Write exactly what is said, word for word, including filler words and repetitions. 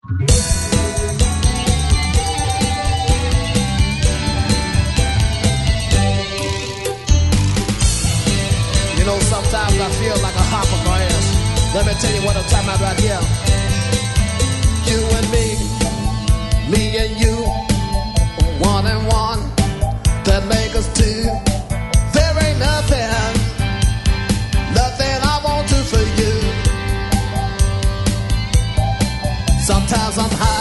You know, sometimes I feel like a hopper grass. Let me tell you what I'm talking about right here. You and me, me and you, one and one, that make us two. There ain't nothing, nothing I won't do for you. Sometimes I'm high.